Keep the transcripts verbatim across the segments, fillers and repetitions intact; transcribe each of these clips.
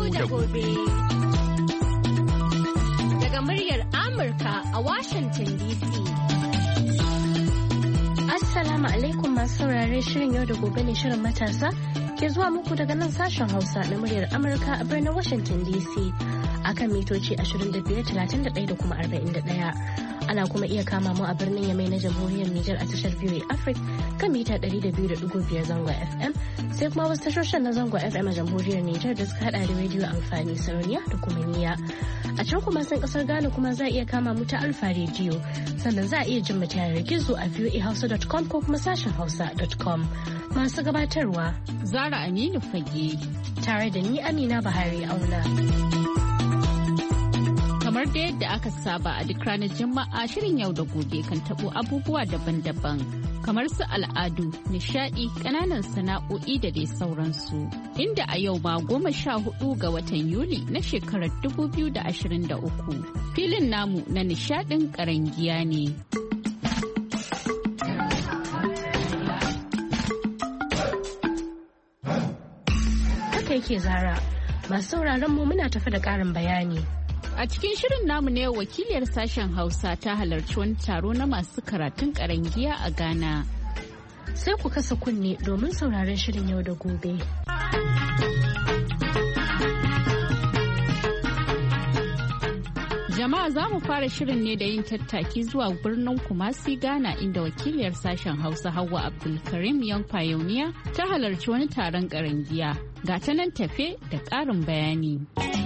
da gobe. Daga muryar Amurka a Washington D C. Assalamu alaikum masu saurare, shirin yau da gobe ne shirin matasa ke zuwa muku daga nan sashen Hausa na muryar Amurka a birnin Washington D C akan mitoci ashirin da biyar, talatin da ɗaya da kuma arba'in da ɗaya. Ana kuma iya kama mu a birnin Yamai na Jamhuriyar Nijar a tashar V O A Africa kan mita ɗari da biyu da ɗigo biyar zangon F M, sai kuma wasu tashoshin na zangon F M a Jamhuriyar Nijar da suka hada da rediyo amfani, sarauniya da kuma niyya. A can kuma san kasar Ghana kuma za a iya kama mu ta Alfa rediyo, sannan za a iya jin mu ta yanar gizo a v o a hausa dot com ko kuma sashen hausa dot com. Masu gabatarwa Zara Aminu Fage tare da ni Amina Bahari Auna. Kamar da yadda aka saba a duk ranar Juma'a, shirin yau da gobe kan tabo abubuwa daban-daban kamar su al'adu, nishadi, kananan sana'o'i da dai sauransu. Inda a yau ma goma sha hudu ga watan Yuli na shekarar dubu biyu da ashirin da uku. Filin namu na nishadin karangiya ne. Haka yake Zara, masu sauraron mu muna tafi da ƙarin bayani. A cikin shirin namu ne wakiliyar sashen Hausa ta halarci wani taro na masu karatun karangiya a Ghana. Sai ku kasa kunne domin sauraron shirin yau da gobe. Jama'a za mu fara shirin ne da yin tattaki zuwa birnin Kumasi, Ghana, inda wakiliyar sashen Hausa Hauwa Abdulkarim Young Pioneer ta halarci wani taron karangiya. Ga ta nan tafe da ƙarin bayani.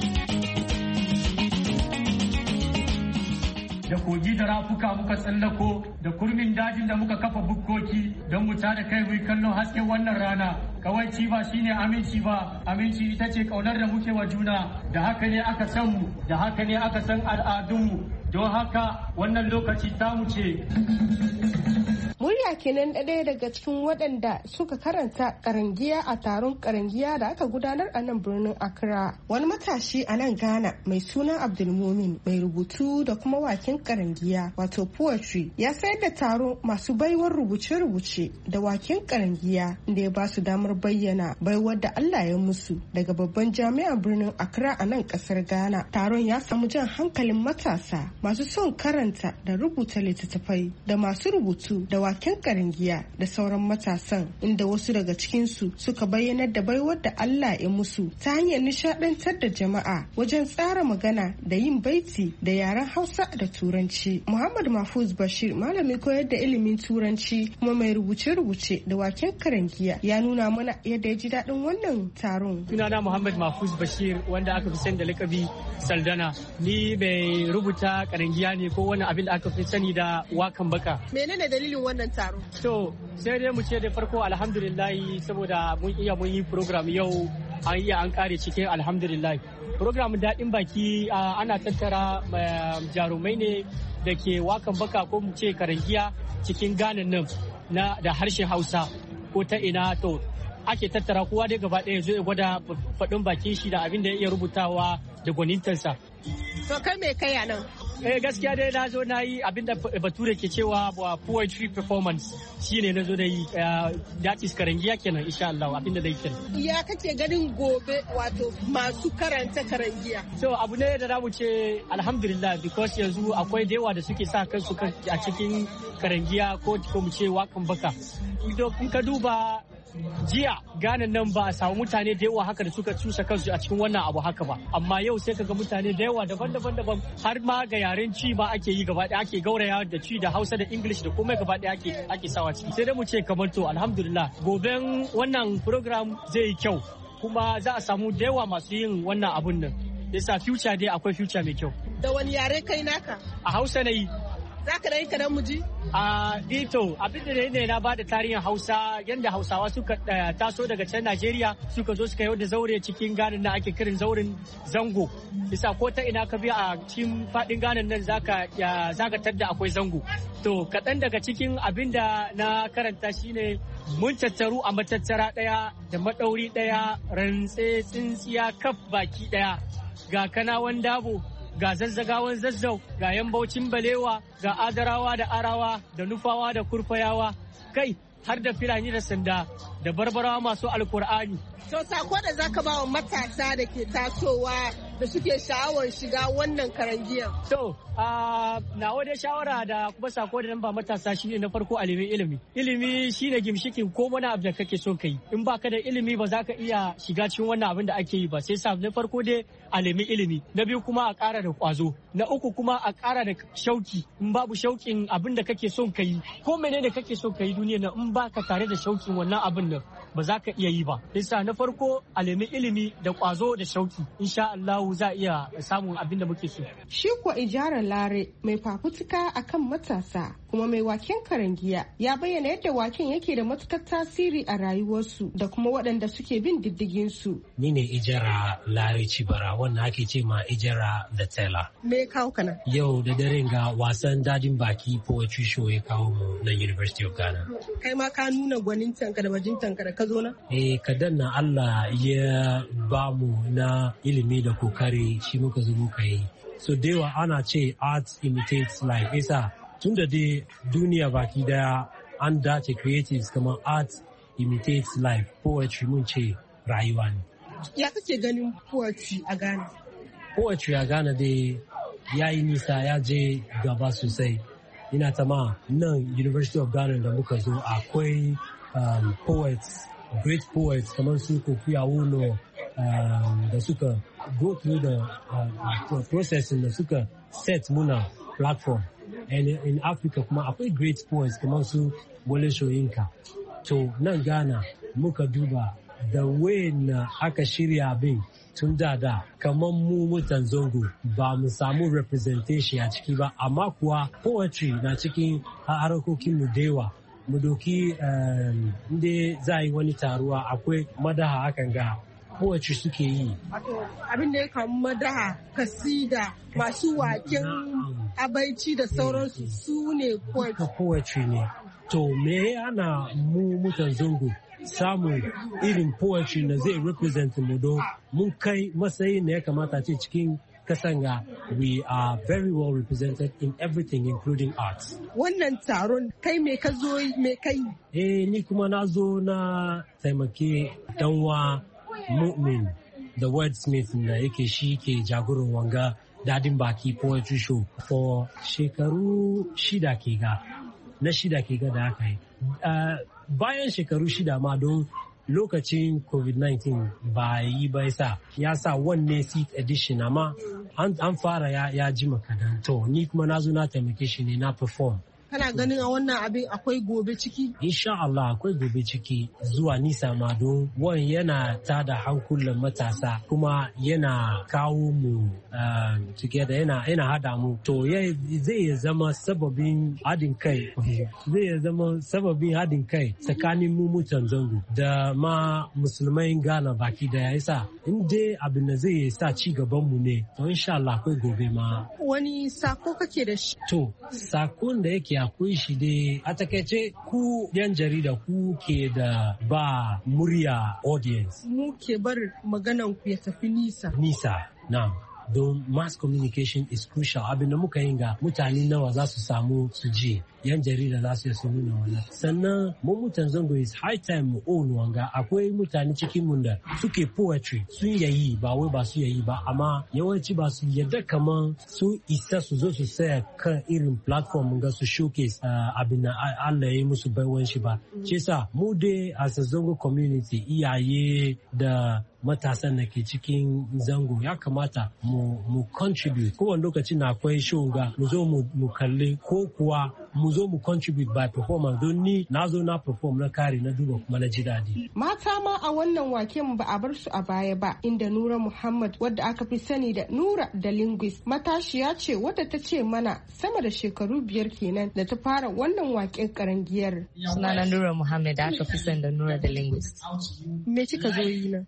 Da kogi da rafuka muka tsallako, da kurmin dajin da muka kafa bukkoki don mu tada kai mu kallon hasken wannan rana. Kawai ci ba shine aminci ba, aminci ita ce kaunar da muke wa juna, da haka ne aka san mu, da haka ne aka san al'adunmu, don haka wannan lokaci tamu ce. Murya kenan ɗaya daga cikin waɗanda suka karanta karangiya a taron karangiya da aka gudanar a nan birnin Accra. Wani matashi a nan Ghana mai suna Abdulmumin mai rubutu da kuma waken karangiya wato poetry ya sayar da taro masu baiwar rubuce-rubuce da waken karangiya da ya ba su damar bayyana baiwar da Allah ya musu daga babban jami'ar birnin Accra a nan ƙasar Ghana. Taron ya samu jan hankalin matasa masu son karanta da rubuta littattafai da masu rubutu da waken karangiya da sauran matasan, inda wasu daga cikinsu suka bayyanar da baiwar da Allah ya musu ta hanyar nishadantar da jama'a wajen tsara magana da yin baiti da yaren Hausa da Turanci. Muhammad Mahfuz Bashir, malami koyar da ilimin Turanci kuma mai rubuce-rubuce da waken karangiya, ya nuna mana yadda ya ji daɗin wannan taron. Sunana Muhammad Mahfuz Bashir, wanda aka fi sani da lakabi Saldana. Ni mai rubuta karangiya ne ko wani abin da aka fi sani da wakan baka. Menene dalilin wannan taro? To, sai dai mu ce da farko alhamdulillahi, saboda mun iya mun yi program yau, an iya an kare cikin alhamdulillahi. Program daɗin baki ana tattara jarumai ne da ke wakan baka ko mu ce karangiya cikin Ghana nan na da harshen Hausa ko ta ina, to ake tattara kowa dai gaba ɗaya zai gwada faɗin bakin shi da abin da ya iya rubutawa da gwanintansa. To kai me kai a nan? Eh gaskiya dai na zo na yi abin da bature ke cewa wa poetry performance shine na zo da yi, that is karangiya kenan insha Allah abin da dai kenan. Ya kake ganin gobe wato masu karanta karangiya? So abu ne da zamu ce alhamdulillah, because yanzu akwai da yawa da suke sa kansu a cikin karangiya ko ko mu ce wakan baka. In ka duba jiya Ghana nan ba a samu mutane da yawa haka da suka cusa kansu a cikin wannan abu haka ba, amma yau sai kaga mutane da yawa daban-daban daban, har ma ga yaren ci ba ake yi gaba ɗaya, ake gauraya da ci da Hausa da English da komai gaba ɗaya ake ake sawa ciki. Sai dai mu ce kamar to alhamdulillah goben wannan program zai yi kyau, kuma za a samu da yawa masu yin wannan abun nan. Yasa future dai akwai future mai kyau. Da wani yare kai naka? A Hausa na yi. Za ka dai kadan muji? A dito abin da ne na bada tarihin Hausa, yadda Hausawa suka taso daga can Najeriya suka zo suka yau da zaure cikin Ghana na ake kirin zaurin zango. Bisa ko ta ina ka biya a cikin faɗin Ghana nan zaka zaka tadda akwai zango. To kaɗan daga cikin abin da na karanta shine mun tattaru a matattara ɗaya da maɗauri ɗaya, rantse tsintsiya kaf baki ɗaya, ga kanawan dabo, ga zazzagawan zazzau, ga yambaucin balewa, ga adarawa da arawa, da nufawa da kurfayawa, kai har da filani da sanda, da barbarawa masu alkur'ani, To sako da zaka ba wa matasa da ke tasowa da suke sha'awar shiga wannan karangiyar. So, uh, na wadai shawara da kuma sako da nan ba matasa shi ne na farko a neman ilimi. Ilimi shi ne gimshikin ko wani abu da kake so ka yi. In ba ka da ilimi ba za ka iya shiga cikin wannan abin da ake yi ba. Sai sa na farko dai a nemi ilimi. Na biyu kuma a ƙara da ƙwazo. Na uku kuma a ƙara da shauki. In babu shauƙin abin da kake son ka yi, ko menene kake son ka yi duniya nan in ba ka tare da shauƙin wannan abin nan ba za ka iya yi ba. Sai na farko a nemi ilimi da ƙwazo da shauki. Insha Allah za a iya samun abin da muke so. Shi kuwa Ijara Lare mai fafutuka akan matasa kuma mai waken karangiya ya bayyana yadda waken yake da matukar tasiri a rayuwarsu da kuma waɗanda suke bin diddigin su. Ni ne Ijara Lare Cibara wannan ake ce ma Ijara da Tela. Me kawo kana? Yau da dare ga wasan dadin baki poetry show ya kawo mu na University of Ghana. Kai ma ka nuna gwanintanka da bajintanka da ka zo na? Eh kadan na Allah ya ba mu na ilimi da kokari shi muka zo muka yi. So da yawa ana ce art imitates life. Isa tun da dai duniya baki daya an dace creatives kamar art imitates life. Poetry mun ce rayuwa ne. Ya kake ganin poetry a Ghana? Poetry a Ghana dai ya yi nisa ya je gaba sosai. Ina tama nan University of Ghana da muka zo akwai um, poets, great poets kamar su Kofi Awolo um, da suka go through the uh, processing da suka set muna platform. And in Africa kuma akwai great poets kamar su Wole Soyinka. To nan Ghana muka duba da way na aka shirya abin tun da da kamar mu mutan zongo ba mu samu representation a ciki ba amma kuwa poetry na cikin harkokin mu dewa mu doki inda za yi wani taruwa akwai madaha hakan ga poetry suke yi. Abin da ya kamu madaha kasida masu waken abaici da sauransu su ne poetry ne. To me ana mu mutan zongo samun irin poetry da zai represent mu don mun kai matsayin da ya kamata ce cikin kasanga we are very well represented in everything including arts. Wannan taron kai me ka zo me kai? Eh ni kuma na zo na taimake danwa Mu'min the wordsmith da yake shi ke jagoran wanga dadin baki poetry show for shekaru shida ke ga na shida ke ga da aka yi. Uh, bayan shekaru shida ma don lokacin covid nineteen ba yi ba sa ya sa wanne seat edition amma an fara ya, ya ji makadan to ni kuma na zo na taimake shi ne na perform. Kana ganin a wannan abin akwai gobe ciki? Insha Allah akwai gobe ciki zuwa nisa ma don wani yana tada hankulan matasa kuma yana kawo mu uh, together yana, yana hada mu to zai zama sababin hadin kai zai zama sababin hadin kai tsakanin mu mutan zango da ma musulmai Ghana baki da ya sa in dai abin da zai sa ci gaban mu ne to insha Allah akwai gobe ma. Wani sako kake da shi? To sakon da yake akwai shi dai a takaice ku yan jarida ku ke da ba murya audience. Mu ke bar maganan ku ya tafi nisa. Nisa, na. Don mass communication is crucial abin da muka yin ga mutane nawa za su samu su je yan jarida za su su nuna wannan sannan mu mutan zango is high time mu own wanga akwai mutane cikin mun da suke poetry sun yayi ba wai ba su yayi ba amma yawanci ba su yadda kaman sun isa su zo su saya kan irin platform ga su showcase uh, abin da Allah ya yi musu baiwan shi ba ce sa mu dai as a zango community iyaye da matasan da ke cikin zango ya kamata mu, mu contribute kowane lokacin na akwai show ga mu zo mu kalli ko kuwa mu zo mu contribute by performance don ni na zo na perform na kare na duba kuma na ji daɗi. Mata ma a wannan waken ba a bar su a baya ba inda Nura Muhammad wadda aka fi sani da Nura da Linguist matashiya ce wadda ta ce mana sama da shekaru biyar kenan da ta fara wannan waken karangiyar. Sunana Nura Muhammad da aka fi sani da Nura da Linguist. Me kika zo yi nan?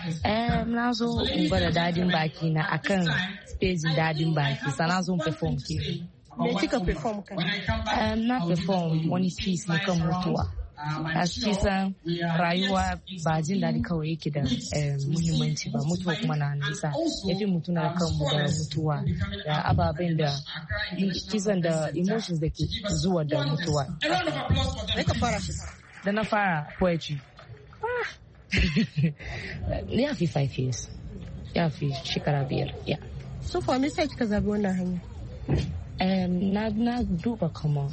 Eh, na zo in gwada dadin baki na akan stage dadin baki sana zo perform ke. Me kika perform kan? Eh, na perform wani piece ne kan mutuwa. A cikin rayuwa ba jin daɗi kawai yake da muhimmanci ba mutuwa kuma na nisa ya fi mutuna kanmu da mutuwa da ababen da kisan da emotions da ke zuwa da mutuwa. Da ka fara da na fara poetry. ya fi five years ya fi shekara biyar ya so for me sai kika zabi wannan hanya um, na, na duba kama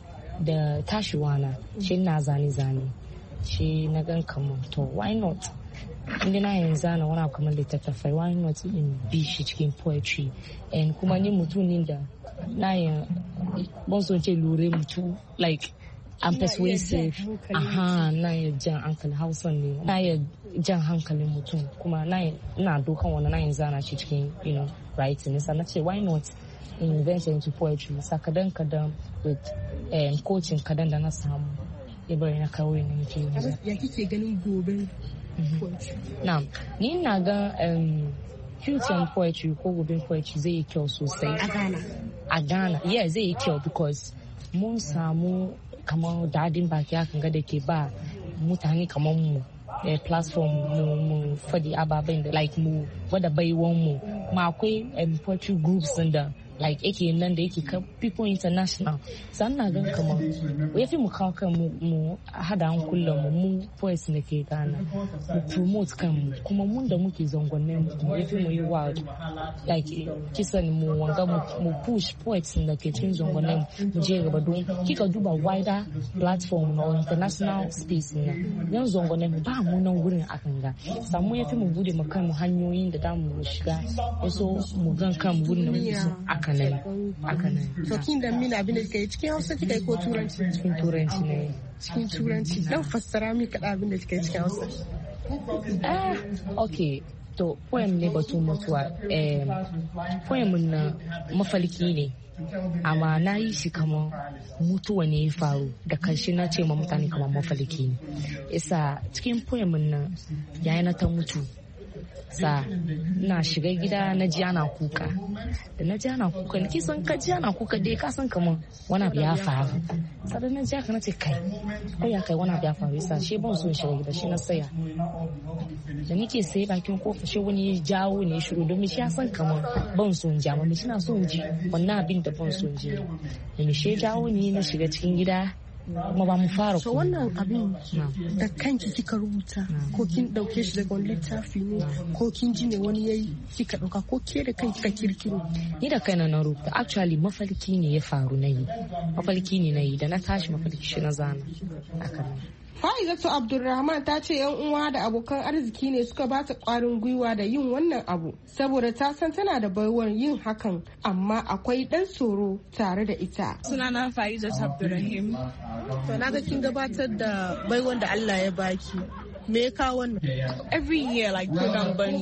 da tashiwa na shi na zane-zane shi na gan kama to why not inda na yin zana wani abu kamar littattafai why not in bi shi cikin poetry and kuma ni mutum ne da na yin ban so ce lura mutu like I'm persuasive aha na yin jan hankali hausa ne na yin jan hankalin mutum kuma na dokan wani na yin zana shi cikin you know writing nisa na ce why not in venture into poetry sa kadan kadan with um, coaching kadan da na samu ibrahim na kawai ne ke ya kike ganin gobe poetry na ni na ga um, future poetry ko gobe poetry zai yi kyau sosai a Ghana a Ghana yeah zai yi kyau because mun samu kamar dadin baki hakan ga da ke ba mutane kamar mu a platform mu mu fadi ababen da like mu wada baiwan mu ma akwai um, poetry groups da like ake nan da yake people international san na gan kamar ya fi mu kawo kan mu mu hada an kullum mu mu poets da ke Ghana mu promote kan mu kuma mun da muke zangonnin mu ya fi mu yi wild like kisan mu wanga mu push poets da ke cikin zangonnin mu je gaba don kika duba wider platform na international space na yan zangonnin ba mu nan wurin akan ga samu ya fi mu bude mu kan mu hanyoyin da damu shiga yaso mu gan kan mu wurin da muke so akan akanan so kin da mina abin da kai cikin Hausa kika yi ko turanci cikin turanci ne cikin turanci dan fassara mi kada abin da kika yi cikin Hausa ah okay to poem ne batun mutuwa eh poem na mafalki ne amma na yi shi kamar mutuwa ne ya faru da karshe na ce ma mutane kamar mafalki ne isa cikin poem nan yayi na ta mutu sa na shiga gida na ji ana kuka da na ji ana kuka ki san ka ji ana kuka dai ka san kaman wani abu ya faru sai na ji haka na ce kai ko ya kai wani abu ya faru sa shi ban so shiga gida shi na saya da nake sai bakin kofa shi wani ya jawo ne shiru don shi ya san kaman ban so ji amma shi na so ji wannan abin da ban so ji da shi jawo ne na shiga cikin gida kuma ba mu fara so wannan abin da kanki kika rubuta ko kin dauke shi daga wani littafi ne ko kin ji ne wani yayi kika dauka ko ke da kanki kika kirkiro ni da kaina na rubuta actually mafalki ne ya faru na yi mafalki ne na yi da na tashi mafalki shi na zana akan Fa'izatu Abdulrahman ta ce yan uwa da abokan arziki ne suka ba ta kwarin gwiwa da yin wannan abu saboda ta san tana da baiwar yin hakan amma akwai dan tsoro tare da ita. Sunana Fa'izatu Abdulrahim. To na ga kin gabatar da baiwar da Allah ya baki. Me ka wannan? Every year like program ban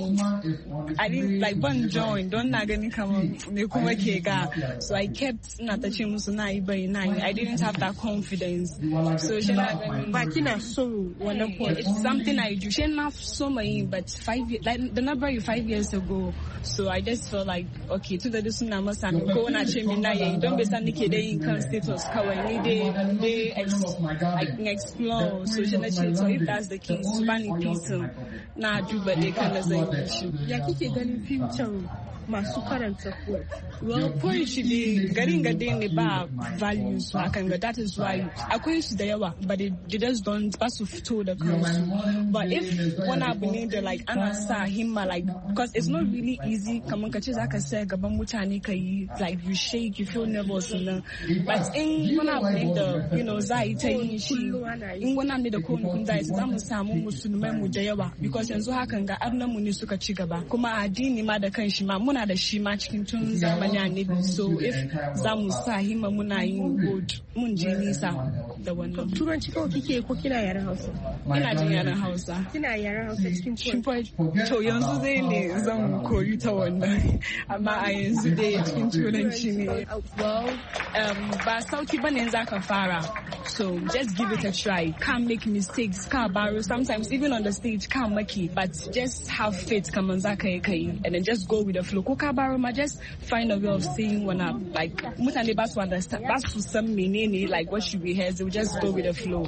I didn't like ban join don na gani kamar me kuma ke ga so I kept na ta ce musu na yi bai na yi I didn't have that confidence so she na gani ba kina son wannan point it's something I do she na so mai but five years like the number you five years ago so I just felt like okay to da suna masa ko na ce min na yi don bai san nake da yin kan status kawai ni dai dai I can explore so she na ce so if that's the case su bani pisin na duba dai kan da zan yi shi. Ya kike ganin future masu karanta poetry? Well, poetry dai garin ga dai ne ba values hakan ga that is why akwai su da yawa but they, they just don't ba su fito da kansu. But if wani abu ne da like ana sa himma like because it's not really easy kamar ka ce zaka saya gaban mutane ka yi like you shake you feel nervous nan but in wani abu ne da you know za yi ta yin shi in wani abu ne da kowane kun za za mu samu musulmai mu da yawa because yanzu hakan ga arnan mu ne suka ci gaba kuma addini ma da kanshi ma muna da shi ma cikin tun zamani annabi so if za mu sa himma muna yin good mun je nisa da wannan. Turanci kawai kike ko kina yaren Hausa? Ina jin yaren Hausa. Kina yaren Hausa cikin poetry? To yanzu dai ne zan koyi ta wannan amma a yanzu dai cikin turanci ne. Well, um, ba sauki bane za ka fara so just give it a try. Can't make mistakes, can't borrow sometimes even on the stage can't make it but just have faith kaman za ka yi kai and then just go with the flow. Ko ka borrow ma just find a way of saying one up like mutane ba su understand ba su san menene like what should be here they will just go with the flow.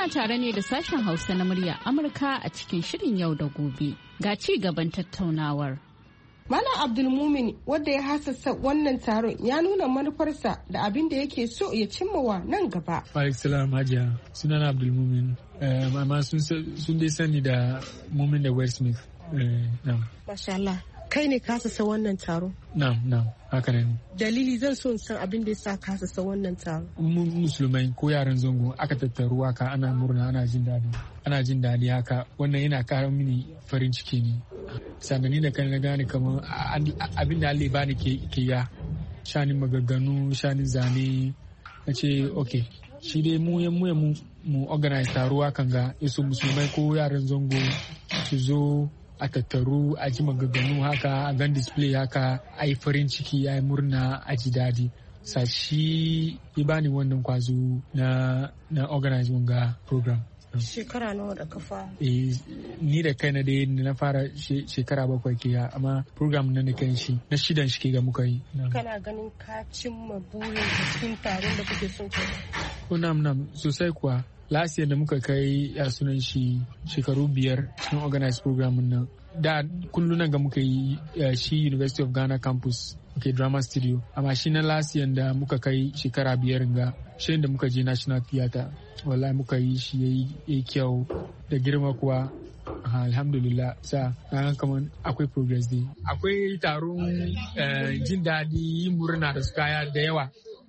Ana tare ne da sashen Hausa na murya Amurka a cikin shirin yau da gobe. Ga ci gaban tattaunawar. Malam Abdulmumin wanda ya hasassa wannan taron ya nuna manufarsa da abin da yake so ya cimmawa nan gaba. Alaikisalam Hajiya, sunana Abdulmumin. Amma sun dai sani da Mumin da Westsmith. Masha Allah. Kai ne ka sassa wannan taro? Na'am, na'am, haka ne. Dalili zan so in san abin da ya sa ka sassa wannan taro. Mu musulmai ko yaran zango aka tattaru haka ana murna ana jin daɗi. Ana jin daɗi haka wannan yana ƙara mini farin ciki ne. Sannan da kan na gane kamar abin da Allah bani ke ya shanin magagganu shanin zane na ce ok shi dai mu ya mu mu organize taruwa kan ga isu musulmai ko yaran zango su zo a tattaru a ji magagganu haka a gan display haka a yi farin ciki a yi murna a ji daɗi sa shi ya bani wannan kwazo na na organize wanga program. Shekara nawa da kafa? Eh, ni da kai na dai na fara shekara bakwai ke amma program na da kai shi na shidan shi ke ga muka yi. Kana ganin ka cimma burin cikin taron da kuke son kai? Ko nam nam sosai kuwa. Last year da muka kai ya sunan shi shekaru biyar cikin organized program nan. Da kullum ga muka yi shi University of Ghana campus. Okay, drama studio. Amma shi na last year da muka kai shekara biyar ga shi da muka je National Theatre. Wallahi muka yi shi yayi kyau da girma kuwa. Alhamdulillah sa na kaman akwai progress dai. Akwai taron jin daɗi murna da su kaya da yawa.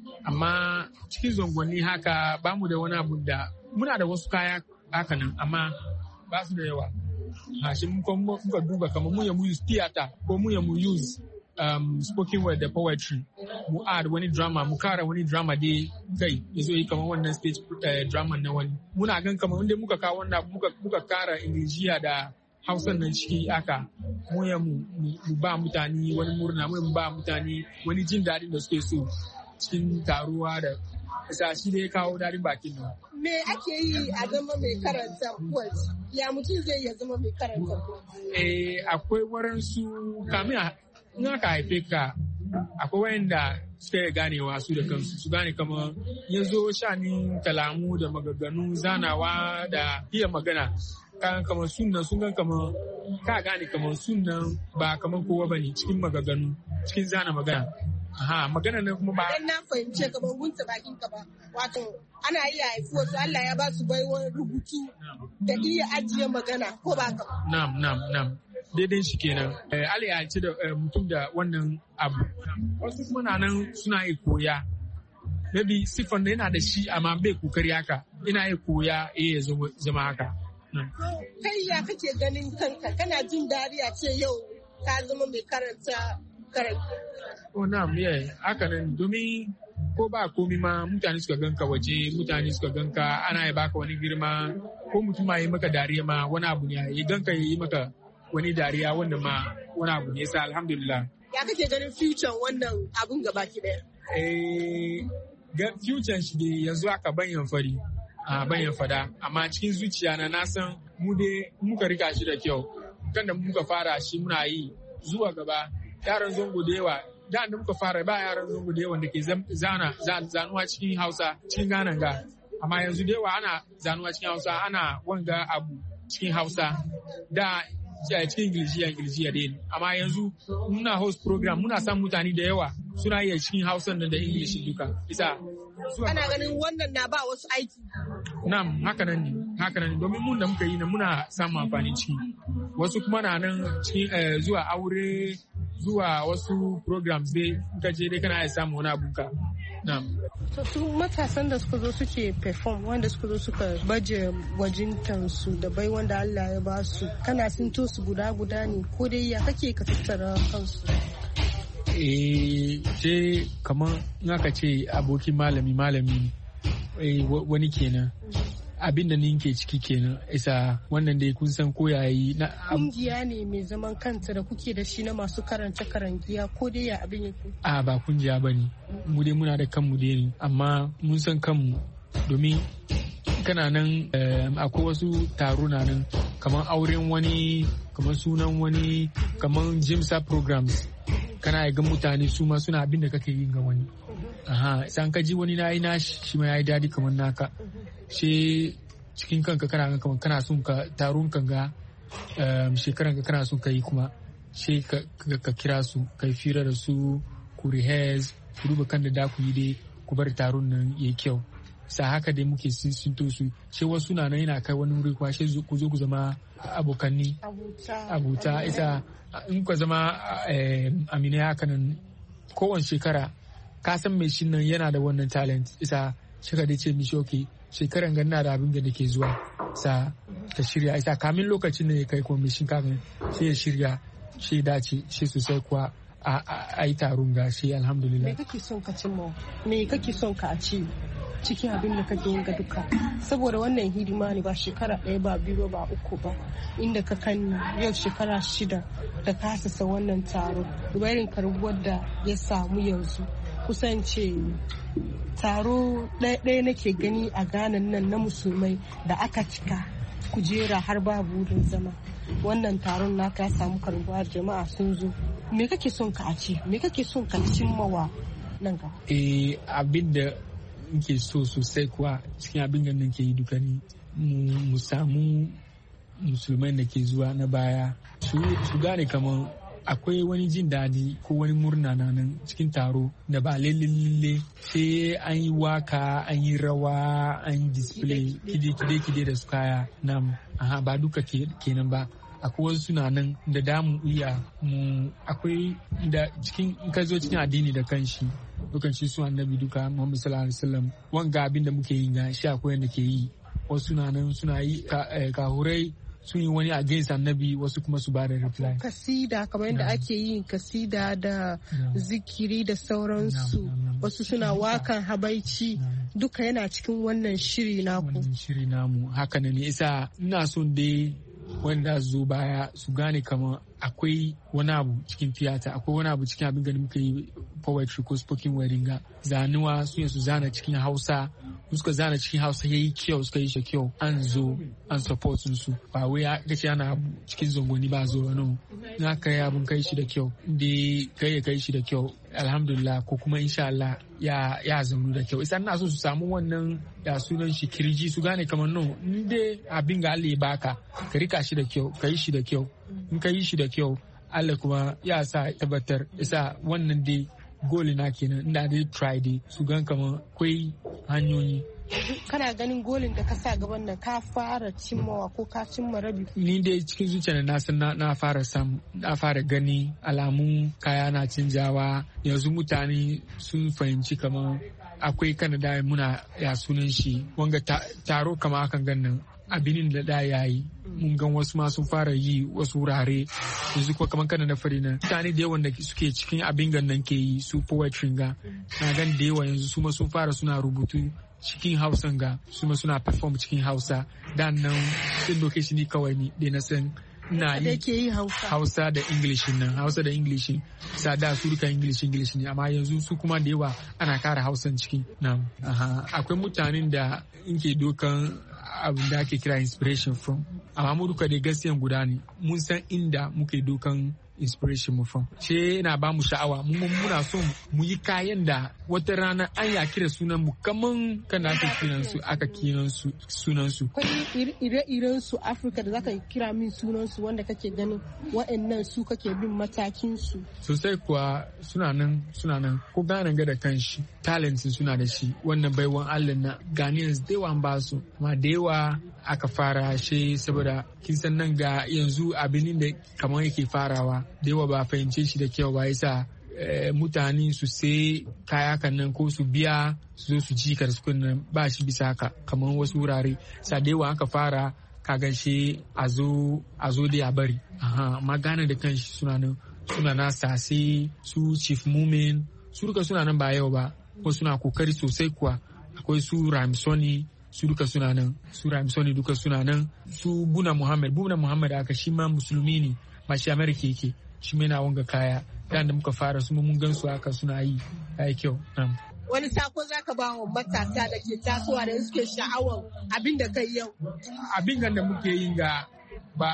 Amma cikin zongonni haka ba mu da wani abu da muna da wasu kaya haka nan amma ba su da yawa. Shi muka duba kamar mu ya mu use theater ko mu ya mu use um, spoken word da poetry mu add wani drama mu kara wani drama dai kai ya zo yi kamar wannan stage uh, drama na wani muna gan kamar inda muka kawo wannan muka, muka kara ingilijiya da hausan nan ciki aka mu ya mu, mu ba mutane wani murna mu ba mutane wani jin daɗin da suke so cikin taruwa da sa shi dai kawo daɗin bakin nan. Me ake yi a zama mai karanta poetry? Ya mutum zai iya zama mai karanta poetry? Eh akwai waransu kamin in aka haife ka akwai wayanda suka yi ganewa su da kansu su gane kamar ya zo shanin kalamu da magaganu zanawa da iya magana kan kamar sunan sun gan kamar ka gane kamar sunan ba kamar kowa bane cikin magaganu cikin zana magana. Aha, magana ne kuma ba. Dan na fahimce ka ban gunta bakin ka ba. Wato ana iya haifi wasu Allah ya ba su baiwar rubutu da iya ajiye magana ko ba ka. Na'am, na'am, na'am. Daidai shi kenan. Allah ya ce da mutum da wannan abu. Wasu kuma na nan suna yi koya. Maybe sifan da yana da shi amma bai kokari haka. Ina yi koya eh ya zama haka. Kai ya kake ganin kanka kana jin dariya ce yau ka zama mai karanta karanta. Oh na yeah, haka nan domin ko ba komi ma mutane suka ganka waje mutane suka ganka ana ya baka wani girma ko mutum ma yi maka dariya ma wani abu ne ya ganka ya yi maka wani dariya wanda ma wani abu ne yasa alhamdulillah. Ya kake ganin future wannan abun gaba ki daya? Eh ga future shi dai yanzu aka banyan fari a banyan fada amma cikin zuciya na na san mu dai muka rika shi da kyau kan da muka fara shi muna yi zuwa gaba yaran zango da yawa da da muka fara ba yaran zango da yawa da ke zana zanuwa cikin Hausa cikin Ghana ga amma yanzu da yawa ana zanuwa cikin Hausa ana wanga abu cikin Hausa da cikin Ingilishi Ingilishi dai amma yanzu muna host program muna san mutane da yawa suna iya cikin Hausa da da Ingilishi duka isa ana ganin wannan na ba wasu aiki na'am haka nan ne haka nan domin mun da muka yi na muna samun amfani ciki wasu kuma na nan cikin zuwa aure zuwa wasu programs dai ka je dai kana iya samun wani abu ka na'am so su matasan da suka zo suke perform wanda suka zo suka baje wajintansu da bai wanda Allah ya ba su kana sinto su guda guda ne ko dai ya kake ka tattara kansu eh ce kamar in aka ce abokin malami malami eh wani kenan abin da ni ke ciki kenan isa wannan dai kun san ko yayi na kungiya ne mai zaman kanta da kuke da shi na masu karanta karangiya ko dai ya abin yake a ba kungiya bane mu dai muna da kanmu dai ne amma mun san kanmu domin kana nan akwai wasu taro na nan kamar auren wani kamar sunan wani kamar jimsa programs kana ga mutane su ma suna abin da kake yi ga wani aha san ka ji wani na yi na shi ma ya yi dadi kamar naka shi cikin kanka kana kamar kana son ka taron kanga shekaran ka kana son ka yi kuma sai ka kira su ka yi fira da su ku rehearse ku duba kan da da ku yi dai ku bar taron nan yayi kyau sa haka dai muke sinto su sai wasu na nan yana kai wani wuri kuma sai ku zo ku zama abokanni abuta ita in ku zama amina haka nan kowane shekara ka san mai shi nan yana da wannan talent isa shika dai ce mishi okay shekaran ganna da abin da nake zuwa sa ka shirya isa kamin lokacin da ya kai kuma mishin kamin sai ya shirya shi dace shi sosai kuwa a yi taron gashi alhamdulillah. Me kake son ka cimma? Me kake son ka a ci cikin abin da kake yin ga duka? Saboda wannan hidima ne ba shekara ɗaya ba biyu ba uku ba inda ka kan yau shekara shida da ka sasa wannan taro bayan karbuwar da ya samu yanzu kusance taro ɗaya nake gani a ganan nan na musulmai da aka cika kujera har babu wurin zama wannan taron naka ya samu karbuwa jama'a sun zo me kake son ka a ci me kake son ka cimmawa nan ga eh abin da nke so sosai kuwa cikin abin da nake yi duka ne mu samu musulmai da ke zuwa na baya su gane kamar akwai wani jin daɗi ko wani murna na nan cikin taro da ba lalle sai an yi waka an yi rawa an yi display kide-kide da su kaya nan aha ba duka kenan ba akwai wasu suna nan da damu iya mu akwai da cikin in ka zo cikin addini da kanshi dukan shi su annabi duka Muhammad sallallahu alaihi wasallam wanga abin da muke yi ga shi akwai wanda ke yi wasu suna nan suna yi kahurai sun yi wani against annabi wasu kuma su bada reply kasida kamar yadda ake yin kasida da zikiri da sauransu wasu suna wakan habaici duka yana cikin wannan shiri naku wannan shiri namu haka ne isa ina son dai wanda zo baya su gane kamar akwai wani abu cikin tiyata akwai wani abu cikin abin da muka yi poetry ko spoken word ga zanuwa su su zana cikin Hausa suka zana cikin Hausa yayi kyau suka yi shi kyau an zo an support su ba wai ga ce ana cikin zongoni ba zo no na kai abun kai shi da kyau da kai ya kai shi da kyau alhamdulillah ko kuma insha Allah ya ya zamu da kyau isan na so su samu wannan ya sunan shi kirji su gane kamar no in dai abin ga Allah ya baka ka rika shi da kyau ka yi shi da kyau in ka yi shi da kyau Allah kuma ya sa tabbatar isa wannan dai goli na kenan ina dai try dai su gan kamar akwai hanyoyi kana ganin golin da ka sa gaban nan ka fara cimmawa ko ka cimma rabi ni dai cikin zuciya na san na fara sam na fara gani alamun kaya na canjawa yanzu mutane sun fahimci kamar akwai Canada muna ya sunan shi wanga taro kamar akan gannan abinin da da yayi mun gan wasu ma sun fara yi wasu wurare yanzu ko kamar kana na fari nan mutane da yawan da suke cikin abin gannan ke yi su poetry ga na gan da yawa yanzu su ma sun fara suna rubutu cikin Hausa ga su ma suna perform cikin Hausa dan nan sun doke shi ni kawai ni da na san na yi Hausa da English nan Hausa da English sa da su duka English English ne amma yanzu su kuma da yawa ana kara Hausan ciki nan akwai mutanen da inke dokan abin da ake kira inspiration from amma mu duka da gaskiyan guda ne mun san inda muke dokan inspiration mu from ce na ba mu sha'awa mu muna so mu yi kayan da wata rana an ya kira sunan mu kaman kana aka kiran su aka kiran su sunan su akwai ire-iren su Africa da zaka kira min sunan su wanda kake ganin wa'annan su kake bin matakin su sosai kuwa suna nan suna nan ko ganin ga da kanshi talent suna da shi wannan baiwan Allah na Ghanaians da yawa ba su amma da yawa aka fara shi saboda kin san nan ga yanzu abinin da kamar yake farawa da yawa ba fahimce shi da kyau ba yasa mutane su sai kaya kan nan ko su biya su zo su ji kar su nan ba shi bisa haka kamar wasu wurare sa da yawa aka fara kaga shi a zo a zo da ya bari aha magana da kanshi suna nan suna na sase su Chief Mumin su duka suna nan ba yau ba ko suna kokari sosai kuwa akwai su Ramsoni su duka suna nan su Ramsoni duka suna nan su Buna Muhammad Buna Muhammad aka shi ma musulmi ne ba shi America yake shi mai na wanga kaya dan da muka fara su mun gan su haka suna yi ai kyau nan wani sako zaka ba wa matasa da ke tasowa da suke sha'awar abin da kai yau abin da muke yin ga ba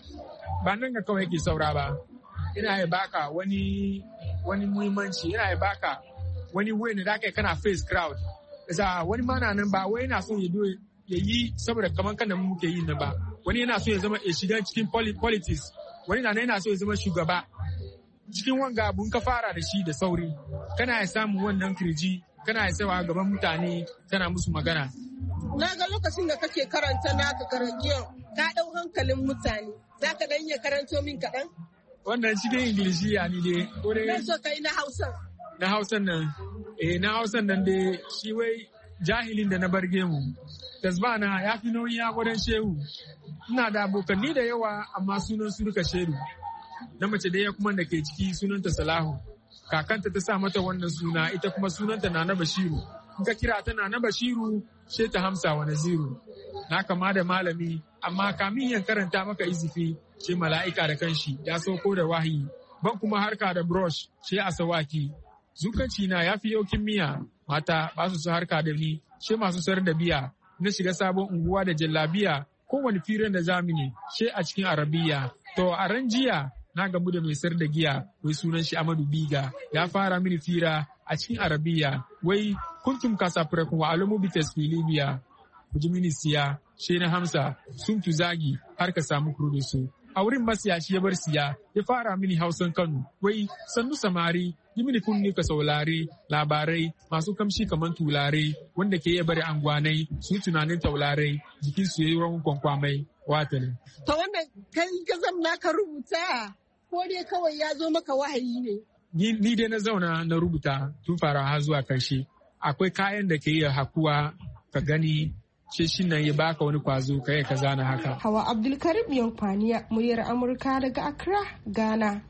ba nan ga kawai yake saura ba ina ya baka wani wani muhimmanci ina ya baka wani way da kai kana face crowd sa wani mana nan ba wai yana son ya do ya yi saboda kamar kan da muke yi na ba. Wani yana so ya zama ya shiga cikin politics, wani na yana so ya zama shugaba. Cikin wanga abun ka fara da shi da sauri, kana ya samu wannan kirji, kana ya sawa gaban mutane, kana musu magana. Na ga lokacin da kake karanta naka karangiyan, ka ɗau hankalin mutane, za ka dan iya karanto min kaɗan? Wannan cikin Ingilishi ya ni dai. Zan so kai na Hausa. Na Hausan nan, eh na Hausan nan dai shi wai jahilin da na barge mu. Tasbana ya fi nauyi ya gwadon shehu. Ina da abokanni da yawa amma sunan su duka shehu. Na mace da ya kuma da ke ciki sunanta Salahu. Kakanta ta sa mata wannan suna ita kuma sunanta Nana Bashiru. In ka kira ta Nana Bashiru sai ta hamsa wa Naziru. Na kama da malami amma kamin yan karanta maka izifi ce mala'ika da kanshi ya sauko da wahayi. Ban kuma harka da brush ce asawaki. Zukanci na ya fi yaukin miya mata ba su su harka da ni ce masu sayar da biya. Na shiga sabon unguwa da jallabiya kowane firen da zamani ce a cikin arabiya. To a ran jiya na gamu da mai sayar da giya wai sunan shi Amadu Biga ya fara mini fira a cikin arabiya wai kuntum kasafirakun wa alamu bitas filibiya kuji mini siya she na hamsa sun tu zagi har ka samu kurdusu. A wurin masiyashi ya bar siya ya fara mini hausan Kano wai sannu samari yi mini kunni ka saulare labarai masu kamshi kamar tulare wanda ke iya bari angwanai su tunanin taularai jikin su yayi rawan kwankwamai watalin. Ta wannan kai ka zamna ka rubuta ko dai kawai ya zo maka wahayi ne? Ni, ni dai na zauna na rubuta tun fara har zuwa karshe. Akwai kayan da ke iya hakuwa ka gani ce shi nan ya baka wani kwazo ka yi ka zana haka. Hawa Abdulkarim Yankwaniya, muryar Amurka daga Accra, Ghana.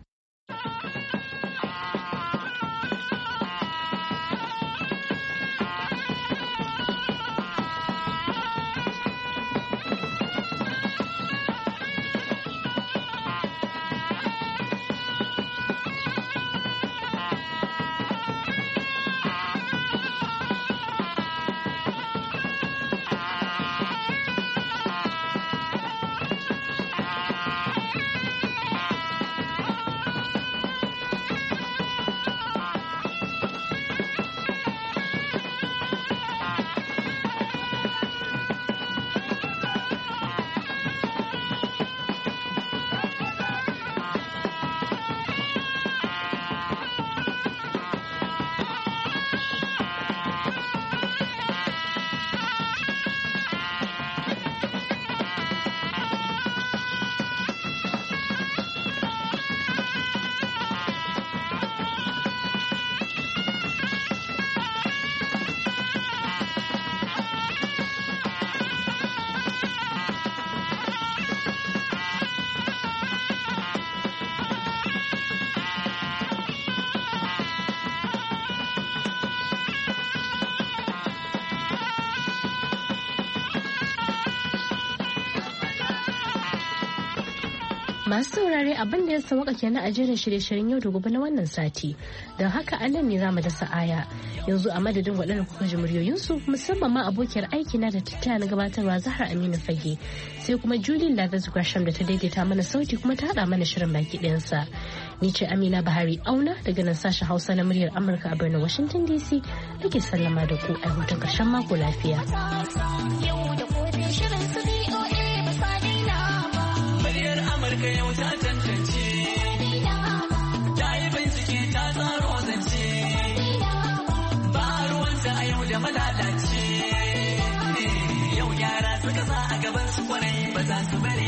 Masu saurare abin da ya sauka kenan a jerin shirye-shiryen yau da gobe na wannan sati. Don haka a nan ne za mu dasa aya. Yanzu a madadin waɗanda kuka ji muryoyinsu musamman ma abokiyar aiki na da tattaya na gabatarwa Zahra Aminu Fage. Sai kuma Julie Lathers Gresham da ta daidaita mana sauti kuma ta haɗa mana shirin baki ɗayansa. Ni ce Amina Bahari Auna daga nan sashen Hausa na muryar Amurka a birnin Washington D C. Nake sallama da ku a hutun ƙarshen mako lafiya. Amurka yau ta tantance, ta yi bincike ta tsaro zance, ba ruwanta a yau da malalace, yau yara suka sa a gaban su kwarai ba za su bari.